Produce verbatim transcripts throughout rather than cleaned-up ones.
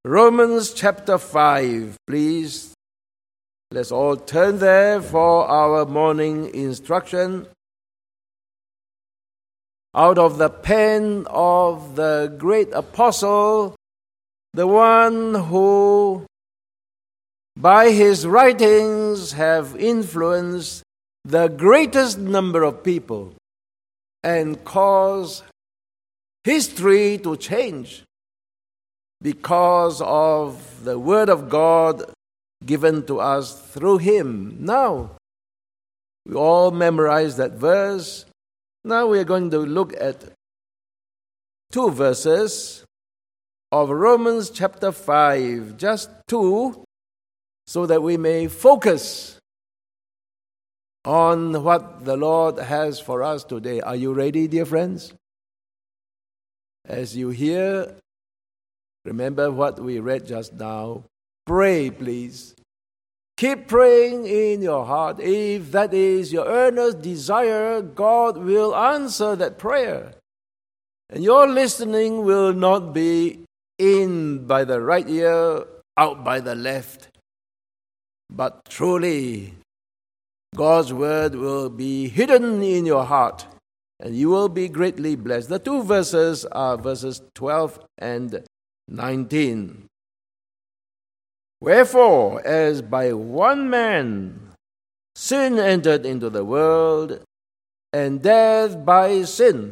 Romans chapter five, please. Let's all turn there for our morning instruction. Out of the pen of the great apostle, the one who, by his writings, have influenced the greatest number of people and caused history to change because of the Word of God given to us through him. Now, we all memorize that verse. Now we are going to look at two verses of Romans chapter five, just two, so that we may focus on what the Lord has for us today. Are you ready, dear friends? As you hear, remember what we read just now. Pray, please. Keep praying in your heart. If that is your earnest desire, God will answer that prayer. And your listening will not be in by the right ear, out by the left. But truly, God's word will be hidden in your heart, and you will be greatly blessed. The two verses are verses twelve and nineteen. Wherefore, as by one man sin entered into the world, and death by sin.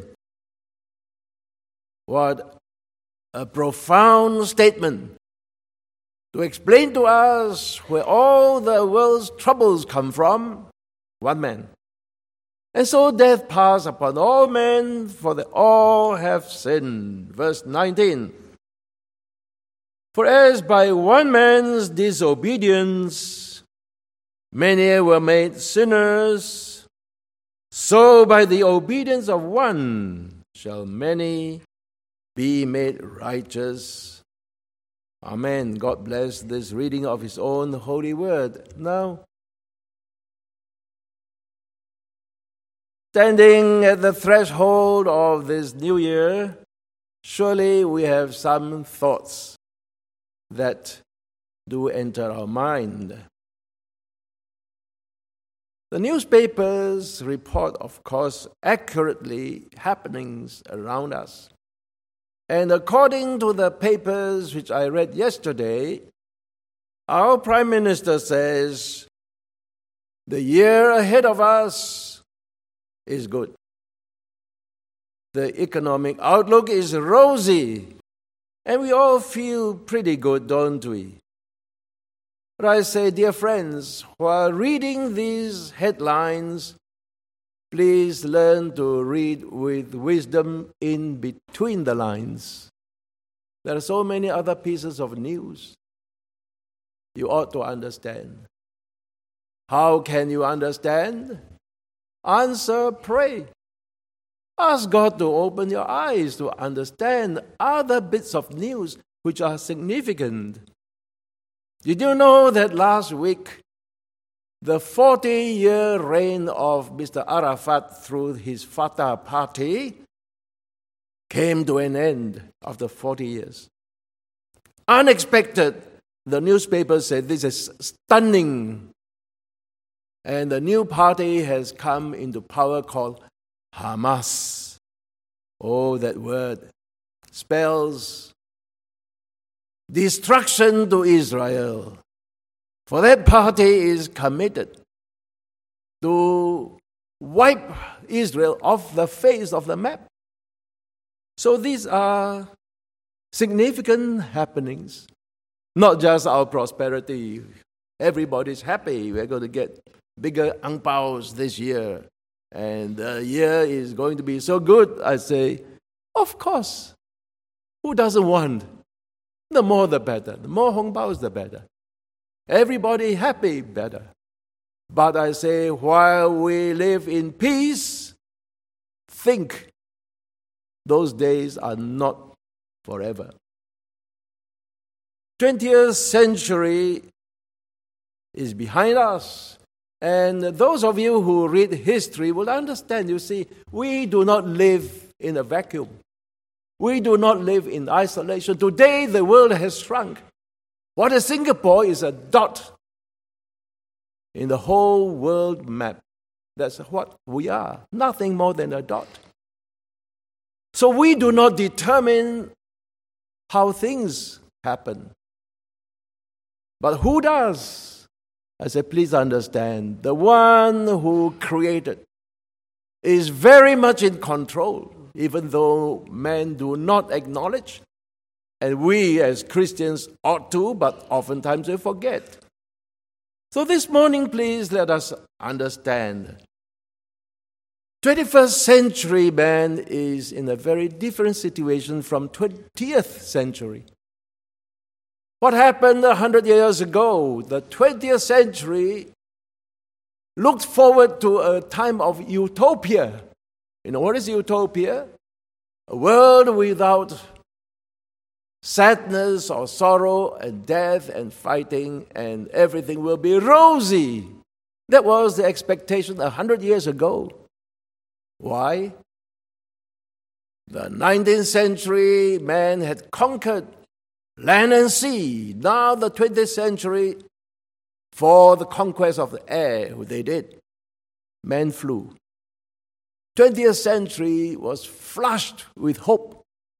What a profound statement to explain to us where all the world's troubles come from. One man. And so death passed upon all men, for they all have sinned. Verse nineteen. For as by one man's disobedience many were made sinners, so by the obedience of one shall many be made righteous. Amen. God bless this reading of His own holy word. Now, standing at the threshold of this new year, surely we have some thoughts that do enter our mind. The newspapers report, of course, accurately happenings around us. And according to the papers which I read yesterday, our Prime Minister says the year ahead of us is good. The economic outlook is rosy. And we all feel pretty good, don't we? But I say, dear friends, while reading these headlines, please learn to read with wisdom in between the lines. There are so many other pieces of news you ought to understand. How can you understand? Answer, pray. Ask God to open your eyes to understand other bits of news which are significant. Did you know that last week, the forty-year reign of Mister Arafat through his Fatah party came to an end after forty years? Unexpected, the newspaper said this is stunning. And the new party has come into power called Hamas. Oh, that word spells destruction to Israel. For that party is committed to wipe Israel off the face of the map. So these are significant happenings. Not just our prosperity. Everybody's happy. We're going to get bigger ang paos this year. And the year is going to be so good. I say, of course. Who doesn't want? The more the better. The more hong paos, the better. Everybody happy, better. But I say, while we live in peace, think those days are not forever. twentieth century is behind us. And those of you who read history will understand, you see, we do not live in a vacuum. We do not live in isolation. Today, the world has shrunk. What is Singapore is a dot in the whole world map. That's what we are. Nothing more than a dot. So we do not determine how things happen. But who does? I said, please understand, the one who created is very much in control, even though men do not acknowledge. And we as Christians ought to, but oftentimes we forget. So this morning, please let us understand. twenty-first century man is in a very different situation from twentieth century. What happened a hundred years ago? The twentieth century looked forward to a time of utopia. You know what is utopia? A world without sadness or sorrow and death and fighting, and everything will be rosy. That was the expectation a hundred years ago. Why? The nineteenth century man had conquered land and sea. Now the twentieth century, for the conquest of the air, they did. Man flew. twentieth century was flushed with hope.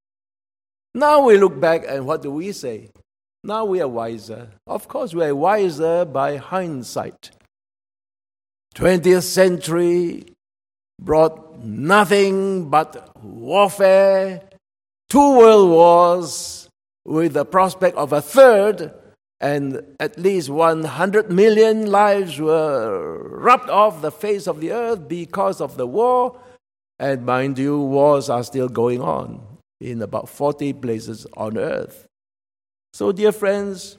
Now we look back and what do we say? Now we are wiser. Of course, we are wiser by hindsight. twentieth century brought nothing but warfare, two world wars, with the prospect of a third, and at least one hundred million lives were rubbed off the face of the earth because of the war. And mind you, wars are still going on in about forty places on earth. So, dear friends,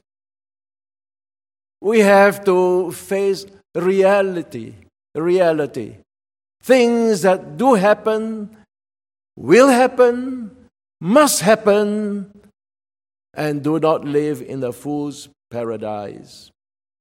we have to face reality, reality. Things that do happen, will happen, must happen, and do not live in the fool's paradise.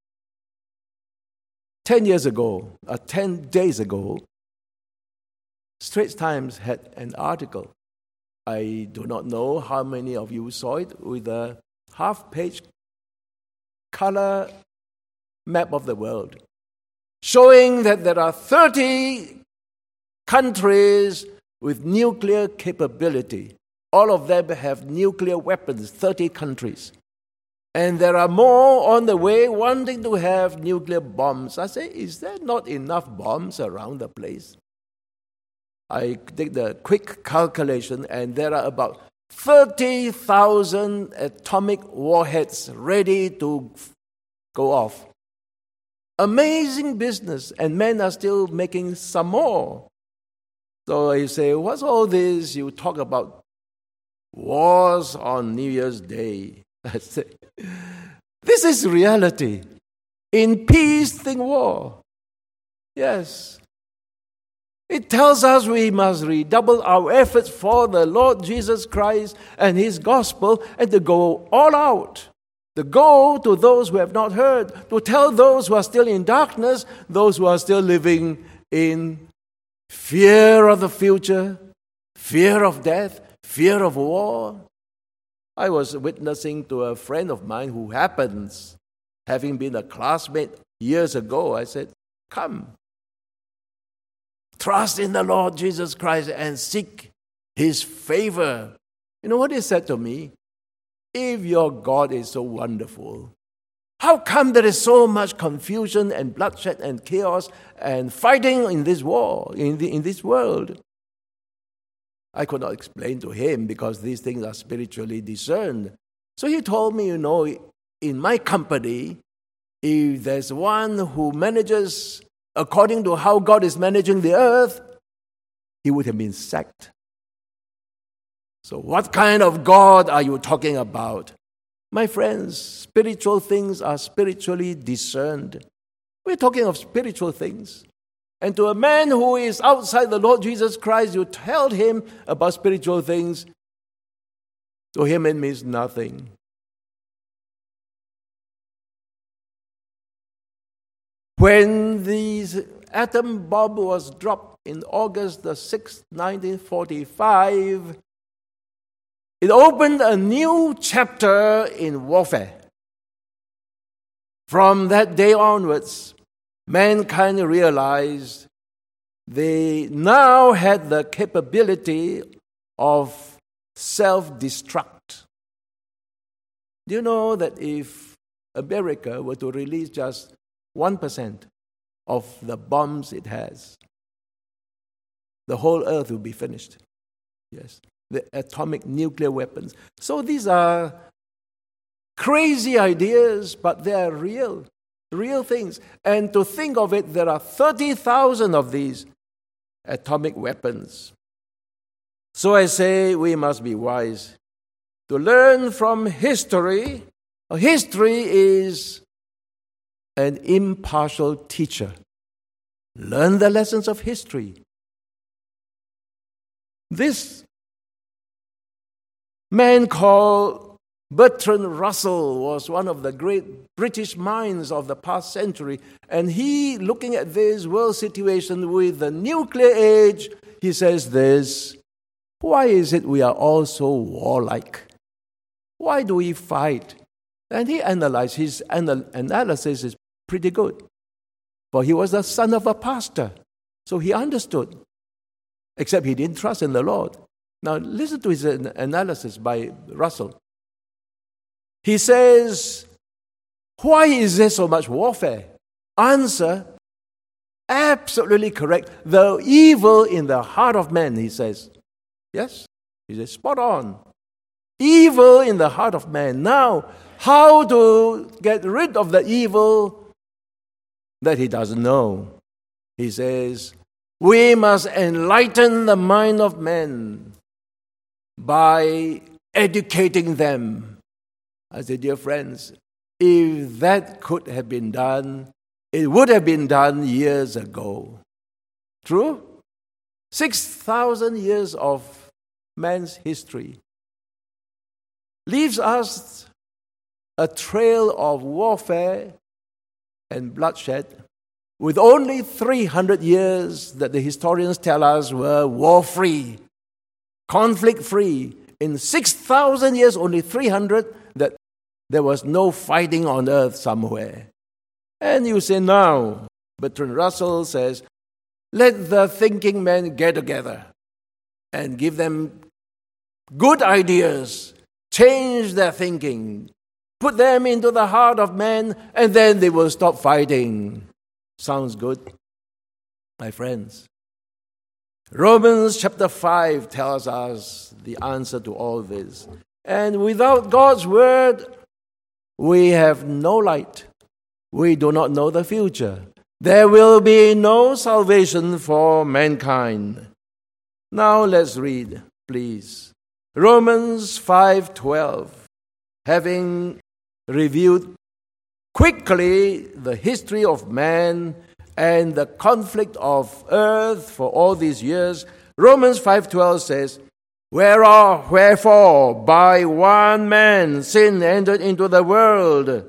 Ten years ago, uh, ten days ago, Straits Times had an article. I do not know how many of you saw it, with a half-page color map of the world, showing that there are thirty countries with nuclear capability. All of them have nuclear weapons, thirty countries. And there are more on the way wanting to have nuclear bombs. I say, is there not enough bombs around the place? I did the quick calculation, and there are about thirty thousand atomic warheads ready to go off. Amazing business, and men are still making some more. So you say, what's all this? You talk about wars on New Year's Day. I say, this is reality. In peace, think war. Yes. It tells us we must redouble our efforts for the Lord Jesus Christ and His gospel, and to go all out. To go to those who have not heard. To tell those who are still in darkness, those who are still living in fear of the future, fear of death, fear of war. I was witnessing to a friend of mine who happens, having been a classmate years ago. I said, come. Trust in the Lord Jesus Christ and seek His favor. You know what he said to me? If your God is so wonderful, how come there is so much confusion and bloodshed and chaos and fighting in this war, in, the, in this world? I could not explain to him because these things are spiritually discerned. So he told me, you know, in my company, if there's one who manages according to how God is managing the earth, he would have been sacked. So what kind of God are you talking about? My friends, spiritual things are spiritually discerned. We're talking of spiritual things. And to a man who is outside the Lord Jesus Christ, you tell him about spiritual things, to him it means nothing. When the atom bomb was dropped in August the sixth, nineteen forty-five, It opened a new chapter in warfare. From that day onwards, mankind realized they now had the capability of self-destruct. Do you know that if America were to release just one percent of the bombs it has, the whole earth will be finished? Yes, the atomic nuclear weapons. So these are crazy ideas, but they are real, real things. And to think of it, there are thirty thousand of these atomic weapons. So I say we must be wise to learn from history. History is an impartial teacher. Learn the lessons of history. This man called Bertrand Russell was one of the great British minds of the past century, and he, looking at this world situation with the nuclear age, he says this: why is it we are all so warlike? Why do we fight? And he analyzed, his anal- analysis is pretty good. For he was the son of a pastor, so he understood, except he didn't trust in the Lord. Now listen to his analysis by Russell. He says, why is there so much warfare? Answer, absolutely correct. The evil in the heart of man, he says. Yes? He says, spot on. Evil in the heart of man. Now, how to get rid of the evil that he doesn't know? He says, we must enlighten the mind of men by educating them. I say, dear friends, if that could have been done, it would have been done years ago. True? Six thousand years of man's history leaves us a trail of warfare and bloodshed, with only three hundred years that the historians tell us were war-free, conflict-free. In six thousand years, only three hundred that there was no fighting on earth somewhere. And you say, now, Bertrand Russell says, let the thinking men get together and give them good ideas, change their thinking, put them into the heart of man, and then they will stop fighting. Sounds good, my friends. Romans chapter five tells us the answer to all this. And without God's word, we have no light. We do not know the future. There will be no salvation for mankind. Now let's read, please. Romans five twelve. Having reviewed quickly the history of man and the conflict of earth for all these years, Romans five twelve says, Whereof, wherefore, by one man sin entered into the world,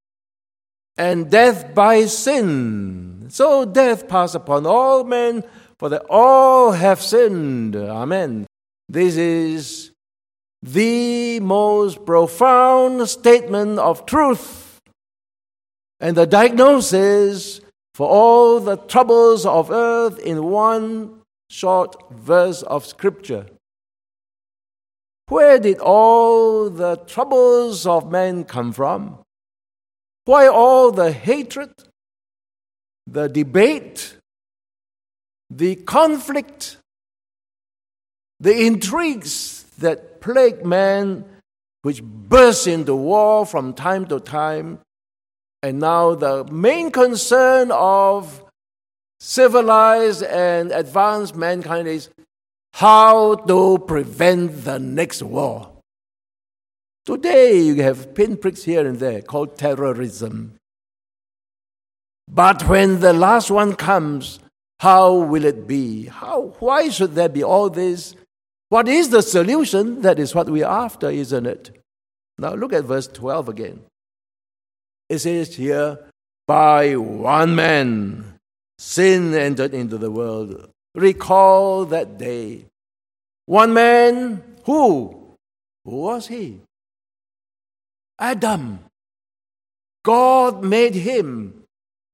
and death by sin. So death passed upon all men, for they all have sinned. Amen. This is the most profound statement of truth and the diagnosis for all the troubles of earth in one short verse of Scripture. Where did all the troubles of man come from? Why all the hatred, the debate, the conflict, the intrigues that plague man, which burst into war from time to time, and now the main concern of civilized and advanced mankind is how to prevent the next war. Today you have pinpricks here and there called terrorism. But when the last one comes, how will it be? How? Why should there be all this? What is the solution? That is what we are after, isn't it? Now look at verse twelve again. It says here, by one man sin entered into the world. Recall that day. One man, who? Who was he? Adam. God made him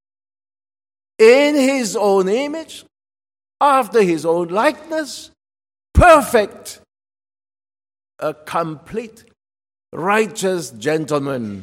in his own image, after his own likeness, perfect, a complete, righteous gentleman.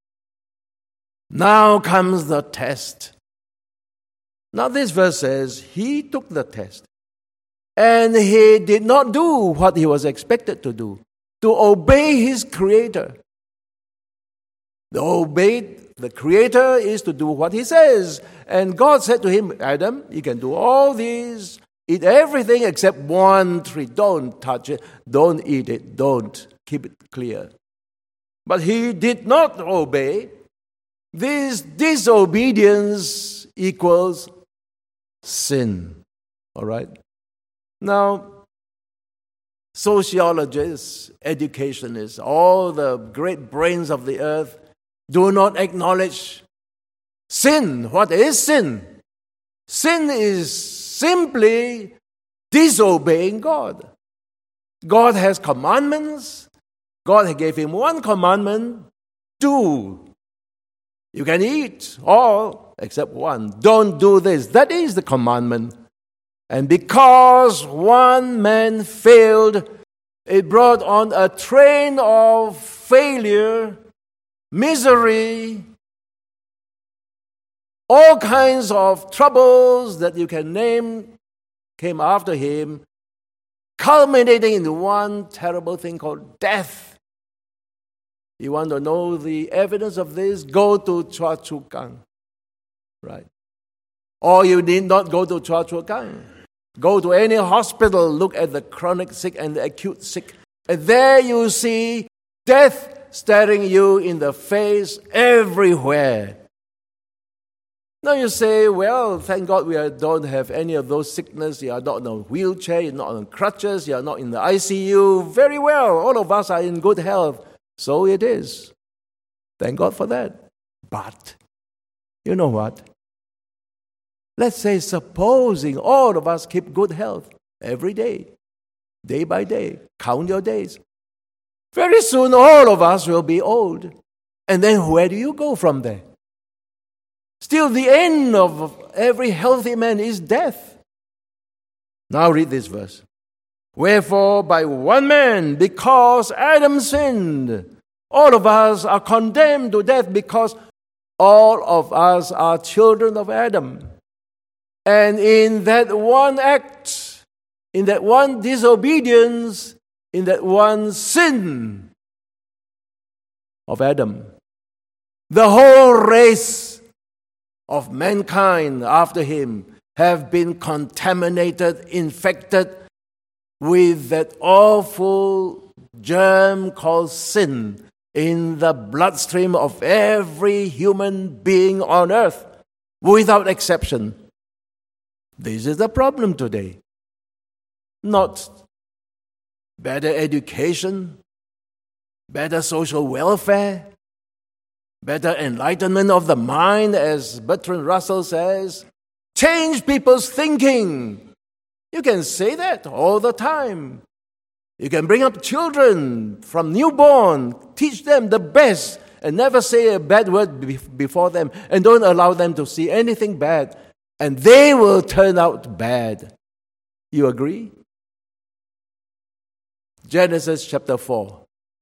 Now comes the test. Now this verse says, he took the test, and he did not do what he was expected to do, to obey his Creator. The obey the Creator is to do what he says. And God said to him, Adam, you can do all these, eat everything except one tree. Don't touch it. Don't eat it. Don't. Keep it clear. But he did not obey. This disobedience equals sin. All right? Now, sociologists, educationists, all the great brains of the earth do not acknowledge sin. What is sin? Sin is simply disobeying God. God has commandments. God gave him one commandment. Do. You can eat all except one. Don't do this. That is the commandment. And because one man failed, it brought on a train of failure, misery, all kinds of troubles that you can name came after him, culminating in one terrible thing called death. You want to know the evidence of this? Go to Chua Chu Kang. Right? Or you need not go to Chua Chu Kang. Go to any hospital, look at the chronic sick and the acute sick. And there you see death staring you in the face everywhere. Now you say, well, thank God we are, don't have any of those sickness. You are not in a wheelchair, you're not on crutches, you are not in the I C U. Very well, all of us are in good health. So it is. Thank God for that. But, you know what? Let's say, supposing all of us keep good health every day, day by day, count your days. Very soon all of us will be old. And then where do you go from there? Still, the end of every healthy man is death. Now read this verse. Wherefore, by one man, because Adam sinned, all of us are condemned to death because all of us are children of Adam. And in that one act, in that one disobedience, in that one sin of Adam, the whole race of mankind after him have been contaminated, infected with that awful germ called sin in the bloodstream of every human being on earth, without exception. This is the problem today. Not better education, better social welfare, better enlightenment of the mind, as Bertrand Russell says. Change people's thinking. You can say that all the time. You can bring up children from newborn, teach them the best, and never say a bad word before them, and don't allow them to see anything bad, and they will turn out bad. You agree? Genesis chapter four.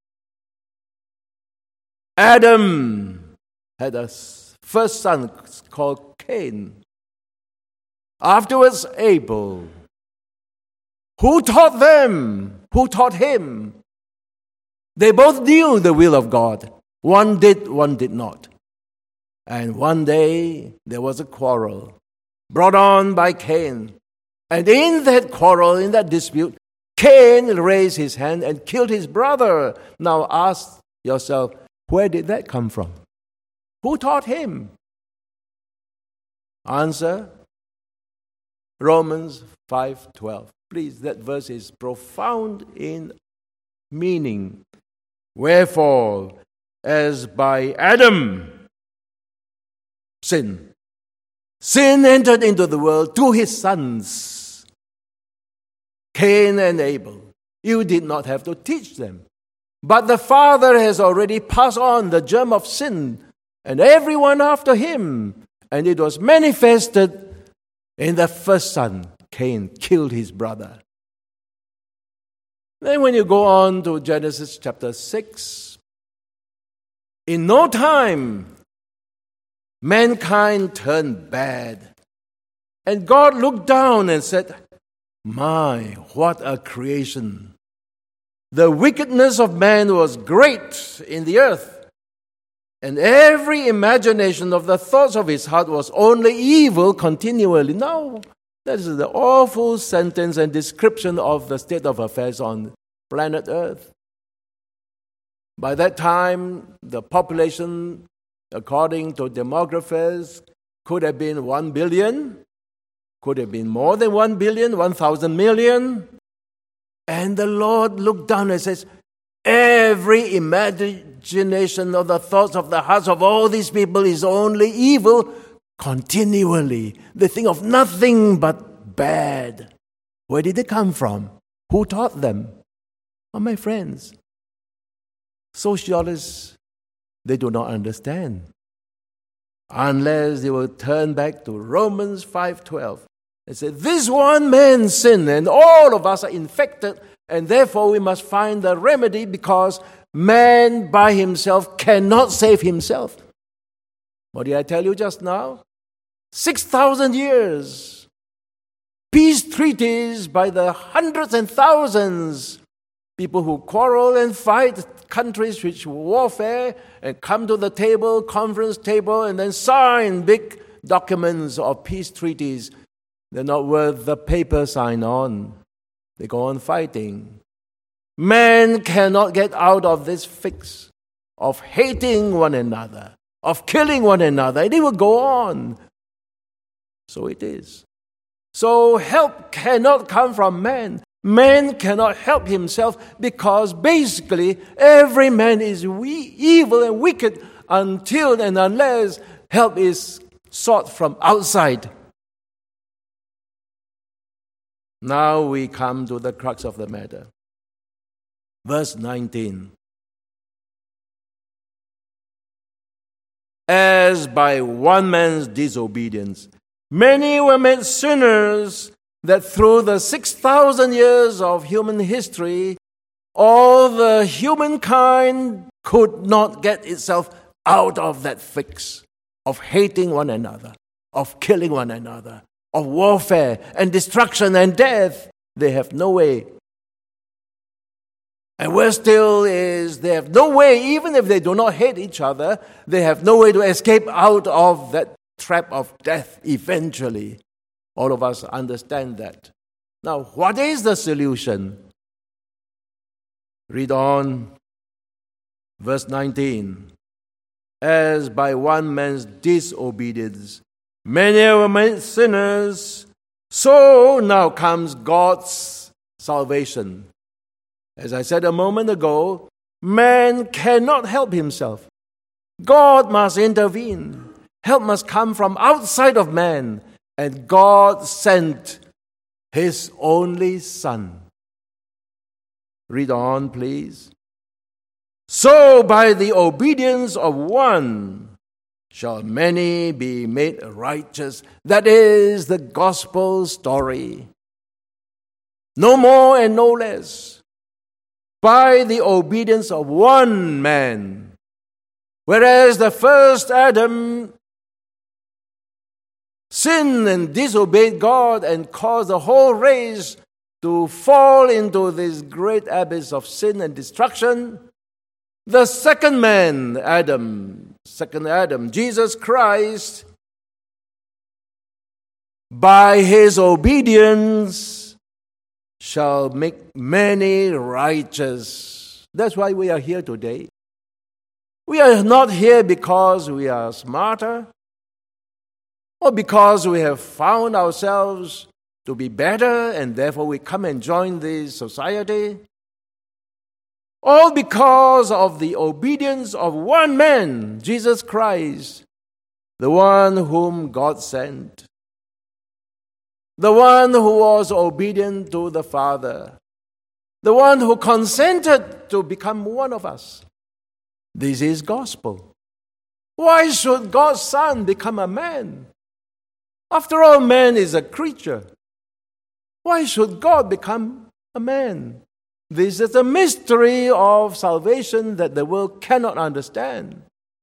Adam had a first son called Cain. Afterwards, Abel. Who taught them? Who taught him? They both knew the will of God. One did, one did not. And one day, there was a quarrel brought on by Cain. And in that quarrel, in that dispute, Cain raised his hand and killed his brother. Now ask yourself, where did that come from? Who taught him? Answer, Romans five twelve. Please, that verse is profound in meaning. Wherefore, as by Adam, sin, sin entered into the world to his sons, Cain and Abel. You did not have to teach them. But the Father has already passed on the germ of sin, and everyone after him, and it was manifested in the first son. Cain killed his brother. Then when you go on to Genesis chapter six, in no time, mankind turned bad. And God looked down and said, "My, what a creation! The wickedness of man was great in the earth, and every imagination of the thoughts of his heart was only evil continually." Now, that is the awful sentence and description of the state of affairs on planet Earth. By that time, the population, according to demographers, could have been one billion, could have been more than one billion, one thousand million. And the Lord looked down and says, every imagination of the thoughts of the hearts of all these people is only evil continually. They think of nothing but bad. Where did they come from? Who taught them? Oh, my friends, sociologists, they do not understand unless they will turn back to Romans five twelve. They say, this one man sinned and all of us are infected, and therefore we must find the remedy because man by himself cannot save himself. What did I tell you just now? Six thousand years. Peace treaties by the hundreds and thousands. People who quarrel and fight, countries which warfare and come to the table, conference table, and then sign big documents of peace treaties. They're not worth the paper signed on. They go on fighting. Man cannot get out of this fix of hating one another, of killing one another, and it will go on. So it is. So help cannot come from man. Man cannot help himself because basically every man is we- evil and wicked until and unless help is sought from outside. Now we come to the crux of the matter. Verse nineteen. As by one man's disobedience, many were made sinners, that through the six thousand years of human history, all the humankind could not get itself out of that fix of hating one another, of killing one another, of warfare and destruction and death. They have no way. And worse still is they have no way, even if they do not hate each other, they have no way to escape out of that trap of death eventually. All of us understand that. Now, what is the solution? Read on. Verse nineteen. As by one man's disobedience, many were made sinners, so now comes God's salvation. As I said a moment ago, man cannot help himself. God must intervene. Help must come from outside of man. And God sent His only Son. Read on, please. So by the obedience of one shall many be made righteous. That is the gospel story. No more and no less. By the obedience of one man. Whereas the first Adam sinned and disobeyed God and caused the whole race to fall into this great abyss of sin and destruction. The second man, Adam, second Adam, Jesus Christ, by his obedience shall make many righteous. That's why we are here today. We are not here because we are smarter, or because we have found ourselves to be better and therefore we come and join this society. All because of the obedience of one man, Jesus Christ, the one whom God sent, the one who was obedient to the Father, the one who consented to become one of us. This is gospel. Why should God's Son become a man? After all, man is a creature. Why should God become a man? This is a mystery of salvation that the world cannot understand.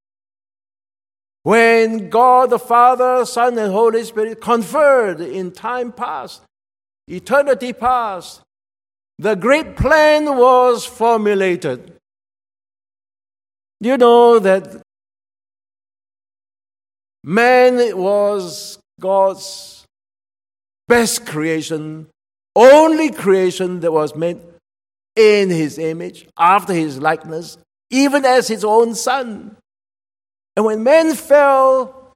When God the Father, Son, and Holy Spirit conferred in time past, eternity past, the great plan was formulated. You know that man was God's best creation, only creation that was made in His image, after His likeness, even as His own Son. And when man fell,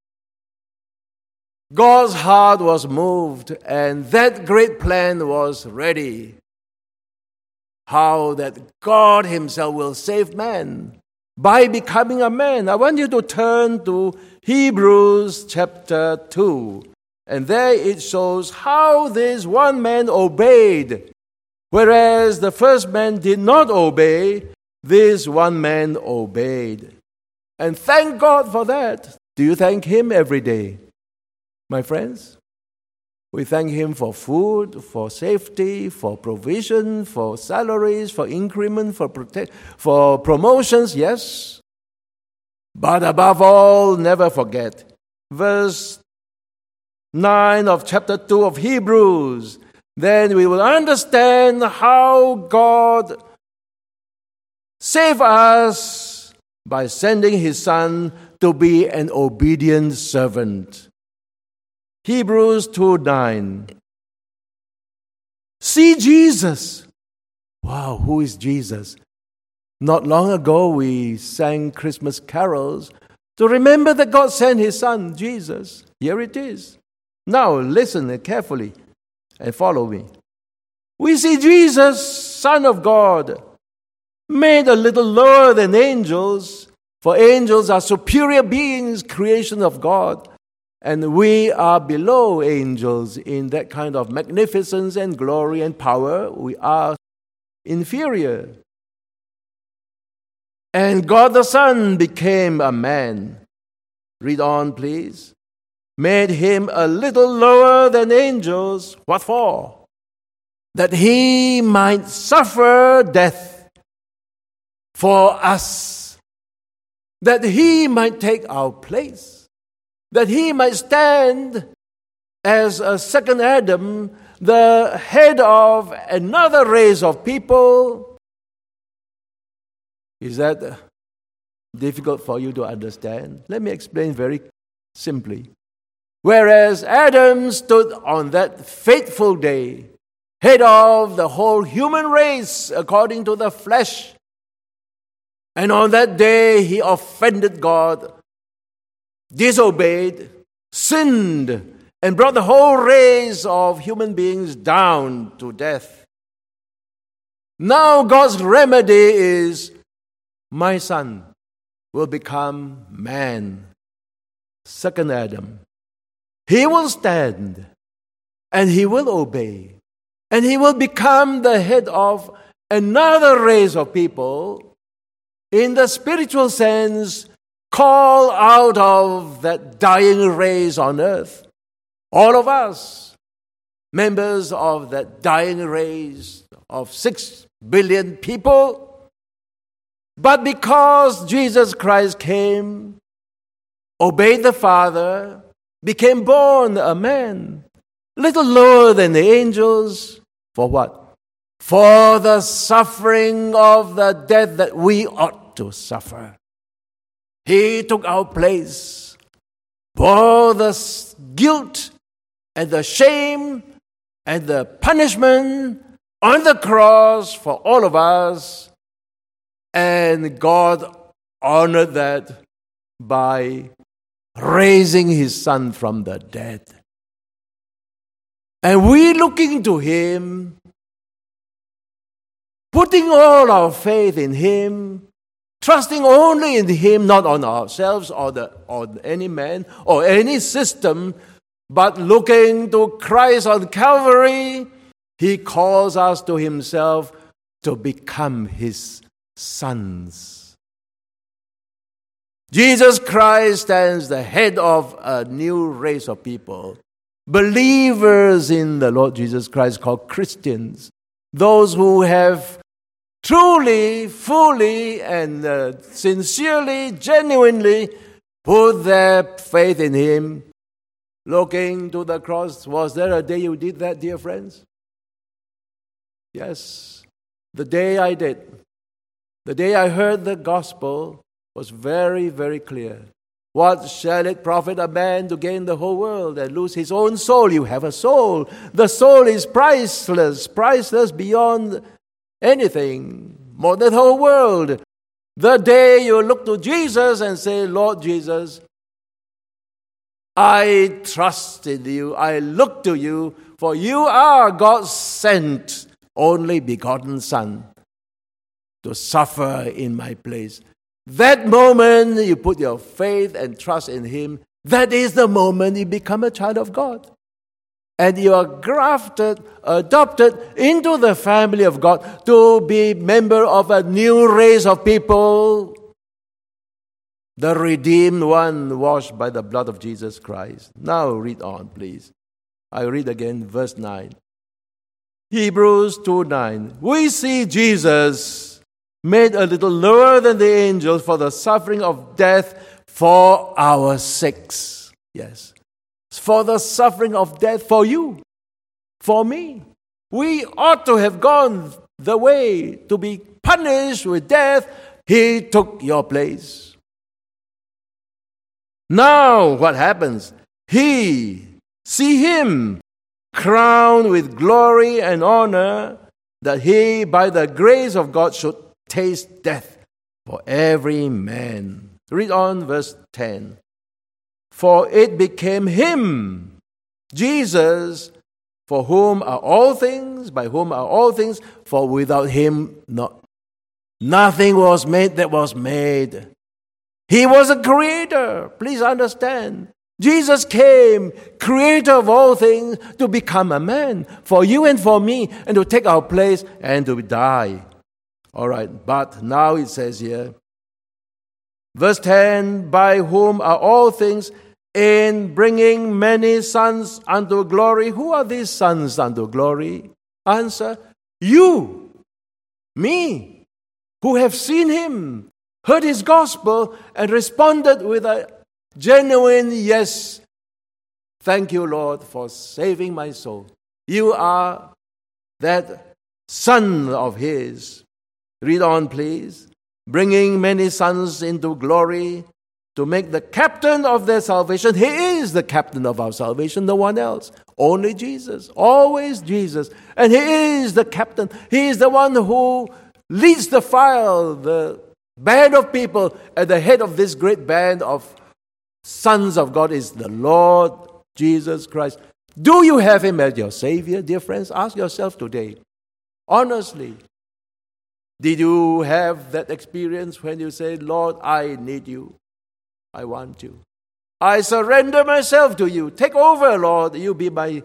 God's heart was moved, and that great plan was ready. How that God Himself will save man by becoming a man. I want you to turn to Hebrews chapter two. And there it shows how this one man obeyed. Whereas the first man did not obey, this one man obeyed. And thank God for that. Do you thank Him every day, my friends? We thank Him for food, for safety, for provision, for salaries, for increment, for protect, for promotions, yes. But above all, never forget. Verse nine of chapter two of Hebrews. Then we will understand how God saved us by sending His Son to be an obedient servant. Hebrews two nine. See Jesus. Wow, who is Jesus? Not long ago we sang Christmas carols to remember that God sent His Son, Jesus. Here it is. Now listen carefully and follow me. We see Jesus, Son of God, made a little lower than angels, for angels are superior beings, creation of God. And we are below angels in that kind of magnificence and glory and power. We are inferior. And God the Son became a man. Read on, please. Made Him a little lower than angels. What for? That He might suffer death for us. That He might take our place. That He might stand as a second Adam, the head of another race of people. Is that difficult for you to understand? Let me explain very simply. Whereas Adam stood on that fateful day, head of the whole human race according to the flesh, and on that day he offended God, disobeyed, sinned, and brought the whole race of human beings down to death. Now God's remedy is, my Son will become man, second Adam. He will stand, and He will obey, and He will become the head of another race of people, in the spiritual sense, call out of that dying race on earth. All of us, members of that dying race of six billion people. But because Jesus Christ came, obeyed the Father, became born a man, little lower than the angels, for what? For the suffering of the death that we ought to suffer. He took our place, bore the guilt and the shame and the punishment on the cross for all of us, and God honored that by raising His Son from the dead. And we looking to Him, putting all our faith in Him, trusting only in Him, not on ourselves or the, on any man or any system, but looking to Christ on Calvary. He calls us to Himself to become His sons. Jesus Christ stands the head of a new race of people, believers in the Lord Jesus Christ, called Christians, those who have truly, fully, and uh, sincerely, genuinely put their faith in Him, looking to the cross. Was there a day you did that, dear friends? Yes, the day I did. The day I heard the gospel was very, very clear. What shall it profit a man to gain the whole world and lose his own soul? You have a soul. The soul is priceless, priceless beyond anything, more than the whole world. The day you look to Jesus and say, Lord Jesus, I trust in you, I look to you, for you are God's sent, only begotten Son, to suffer in my place. That moment you put your faith and trust in Him, that is the moment you become a child of God. And you are grafted, adopted into the family of God to be member of a new race of people, the redeemed one washed by the blood of Jesus Christ. Now read on, please. I read again verse nine. Hebrews two nine. We see Jesus made a little lower than the angels for the suffering of death for our sakes. Yes. For the suffering of death for you, for me. We ought to have gone the way to be punished with death. He took your place. Now what happens? He, see Him, crowned with glory and honor, that He, by the grace of God, should taste death for every man. Read on verse ten. For it became Him, Jesus, for whom are all things, by whom are all things, for without Him not, nothing was made that was made. He was a creator. Please understand. Jesus came, creator of all things, to become a man for you and for me, and to take our place and to die. All right, but now it says here, verse ten, by whom are all things, in bringing many sons unto glory. Who are these sons unto glory? Answer, you, me, who have seen Him, heard His gospel, and responded with a genuine yes. Thank you, Lord, for saving my soul. You are that son of His. Read on, please. Bringing many sons into glory, to make the captain of their salvation. He is the captain of our salvation, no one else. Only Jesus. Always Jesus. And He is the captain. He is the one who leads the file, the band of people. At the head of this great band of sons of God is the Lord Jesus Christ. Do you have Him as your Savior, dear friends? Ask yourself today. Honestly. Did you have that experience when you say, Lord, I need you. I want you. I surrender myself to you. Take over, Lord. You be my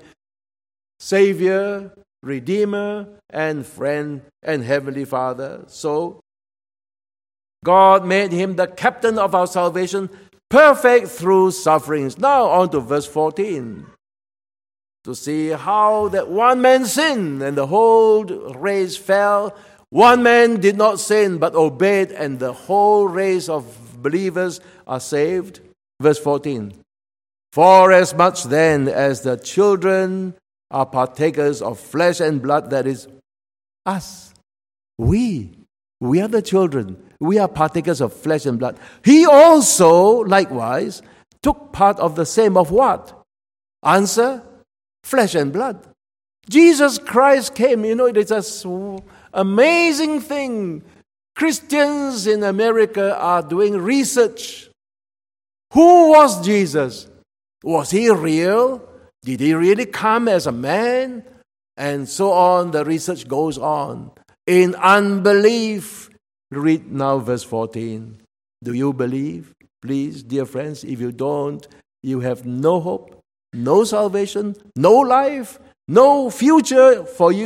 Savior, Redeemer, and friend, and Heavenly Father. So, God made Him the captain of our salvation, perfect through sufferings. Now on to verse fourteen. To see how that one man sinned and the whole race fell. One man did not sin but obeyed, and the whole race of believers are saved. Verse fourteen. For as much then as the children are partakers of flesh and blood, that is us. We. We are the children. We are partakers of flesh and blood. He also, likewise, took part of the same of what? Answer, flesh and blood. Jesus Christ came. You know, it is an amazing thing. Christians in America are doing research. Who was Jesus? Was He real? Did He really come as a man? And so on, the research goes on. In unbelief, read now verse fourteen. Do you believe? Please, dear friends, if you don't, you have no hope, no salvation, no life, no future for you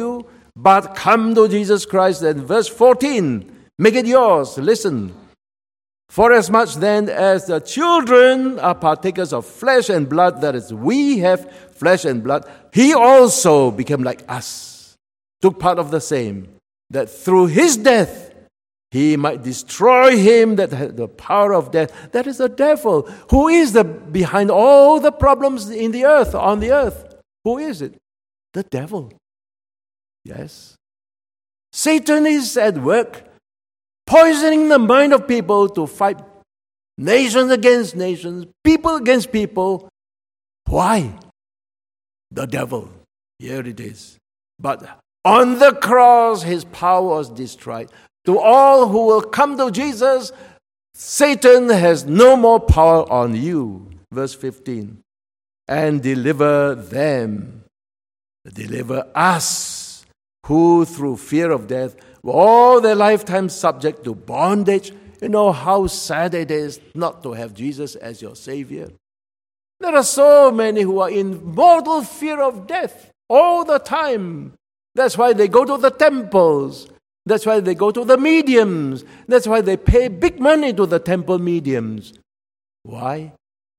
but come to Jesus Christ. And verse fourteen, make it yours. Listen. Forasmuch then as the children are partakers of flesh and blood, that is, we have flesh and blood, he also became like us, took part of the same, that through his death he might destroy him that had the power of death. That is the devil. Who is the behind all the problems in the earth, on the earth? Who is it? The devil. Yes. Satan is at work, poisoning the mind of people to fight nations against nations, people against people. Why? The devil. Here it is. But on the cross, his power was destroyed. To all who will come to Jesus, Satan has no more power on you. Verse fifteen. And deliver them. Deliver us, who through fear of death were all their lifetime subject to bondage. You know how sad it is not to have Jesus as your Savior. There are so many who are in mortal fear of death all the time. That's why they go to the temples. That's why they go to the mediums. That's why they pay big money to the temple mediums. Why?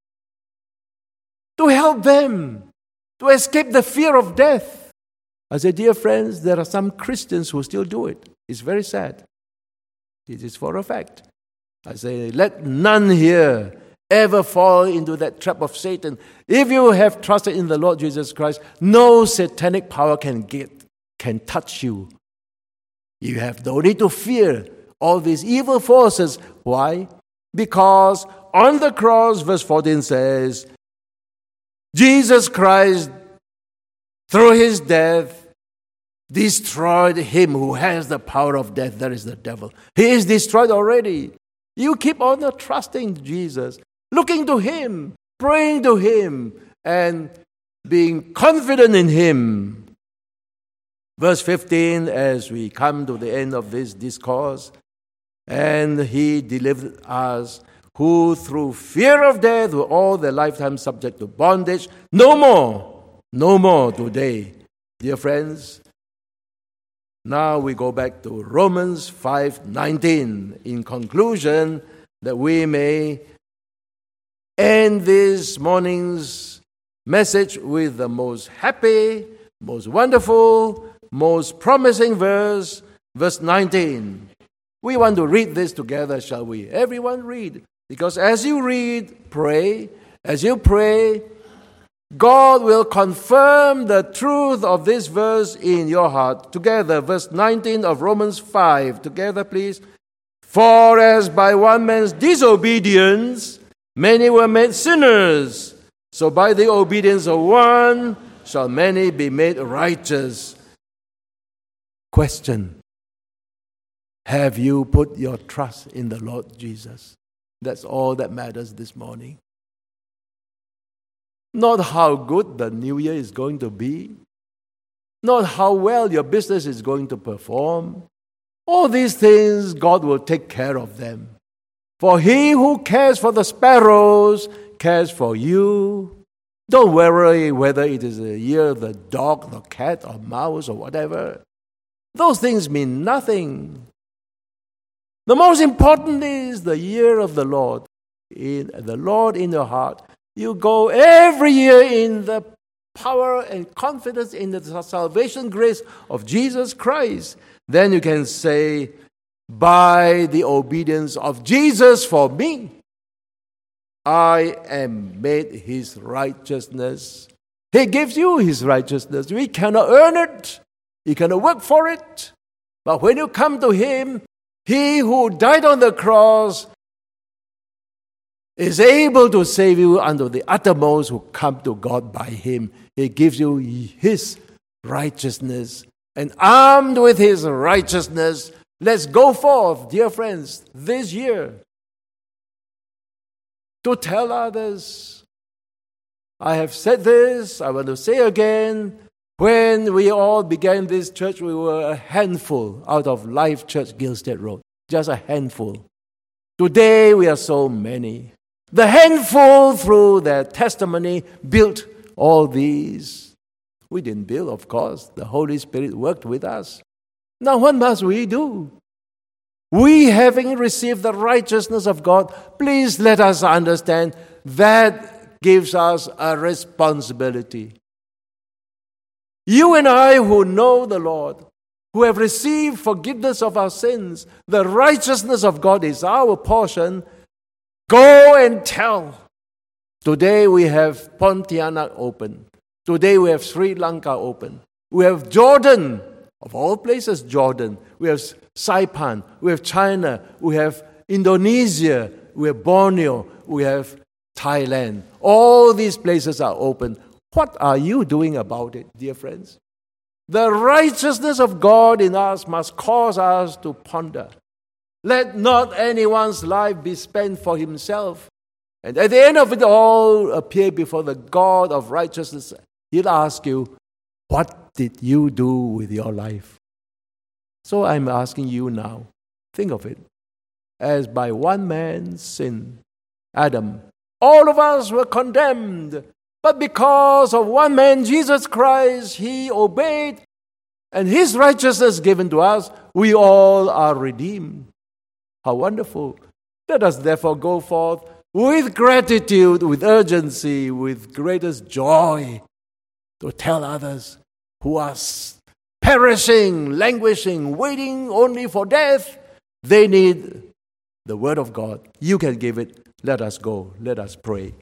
To help them, to escape the fear of death. I say, dear friends, there are some Christians who still do it. It's very sad. It is for a fact. I say, let none here ever fall into that trap of Satan. If you have trusted in the Lord Jesus Christ, no satanic power can get, can touch you. You have no need to fear all these evil forces. Why? Because on the cross, verse fourteen says, Jesus Christ, through his death, destroyed him who has the power of death, that is the devil. He is destroyed already. You keep on trusting Jesus, looking to him, praying to him, and being confident in him. Verse fifteen, as we come to the end of this discourse, and he delivered us, who through fear of death were all their lifetime subject to bondage. No more, no more today. Dear friends, now we go back to Romans five nineteen. In conclusion, that we may end this morning's message with the most happy, most wonderful, most promising verse, verse nineteen. We want to read this together, shall we? Everyone read. Because as you read, pray. As you pray, God will confirm the truth of this verse in your heart. Together, verse nineteen of Romans five. Together, please. For as by one man's disobedience many were made sinners, so by the obedience of one shall many be made righteous. Question. Have you put your trust in the Lord Jesus? That's all that matters this morning. Not how good the new year is going to be. Not how well your business is going to perform. All these things, God will take care of them. For he who cares for the sparrows cares for you. Don't worry whether it is a year of the dog, the cat, or mouse, or whatever. Those things mean nothing. The most important is the year of the Lord. In the Lord in your heart. You go every year in the power and confidence in the salvation grace of Jesus Christ. Then you can say, by the obedience of Jesus for me, I am made his righteousness. He gives you his righteousness. We cannot earn it. You cannot work for it. But when you come to him, he who died on the cross is able to save you unto the uttermost who come to God by him. He gives you his righteousness. And armed with his righteousness, let's go forth, dear friends, this year to tell others. I have said this, I want to say again. When we all began this church, we were a handful out of Life Church, Gilstead Road. Just a handful. Today, we are so many. The handful, through their testimony, built all these. We didn't build, of course. The Holy Spirit worked with us. Now what must we do? We, having received the righteousness of God, please let us understand that gives us a responsibility. You and I who know the Lord, who have received forgiveness of our sins, the righteousness of God is our portion. Go and tell. Today we have Pontianak open. Today we have Sri Lanka open. We have Jordan, of all places Jordan. We have Saipan. We have China. We have Indonesia. We have Borneo. We have Thailand. All these places are open. What are you doing about it, dear friends? The righteousness of God in us must cause us to ponder. Let not anyone's life be spent for himself. And at the end of it all, appear before the God of righteousness. He'll ask you, what did you do with your life? So I'm asking you now, think of it. As by one man's sin, Adam, all of us were condemned. But because of one man, Jesus Christ, he obeyed, and his righteousness given to us, we all are redeemed. How wonderful. Let us therefore go forth with gratitude, with urgency, with greatest joy to tell others who are perishing, languishing, waiting only for death. They need the word of God. You can give it. Let us go. Let us pray.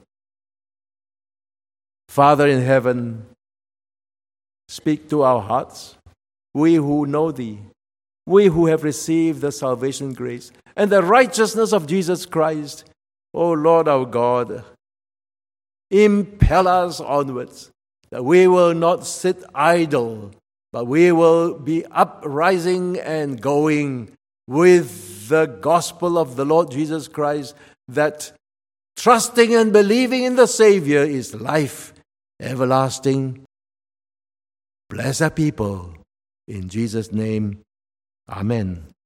Father in heaven, speak to our hearts. We who know Thee, we who have received the salvation grace and the righteousness of Jesus Christ, O Lord our God, impel us onwards, that we will not sit idle, but we will be uprising and going with the gospel of the Lord Jesus Christ, that trusting and believing in the Savior is life everlasting. Bless our people. In Jesus' name, amen.